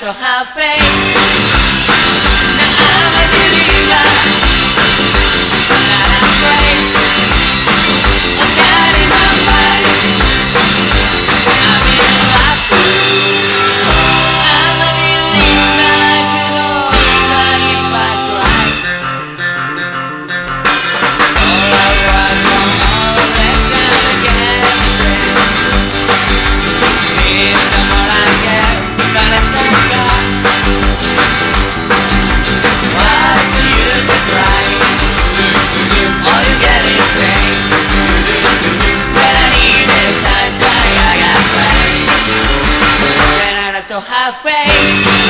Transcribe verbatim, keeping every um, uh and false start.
to have faith. Now I'm a believer, I'm not afraid of God in my mind. I'm in love. I'm a believer, I could over if I try. All I want from all this time again is it's the more I get, but I thank God. What's the use of trying? All you get is pain. When I need is sunshine, I got rain. And I don't have faith.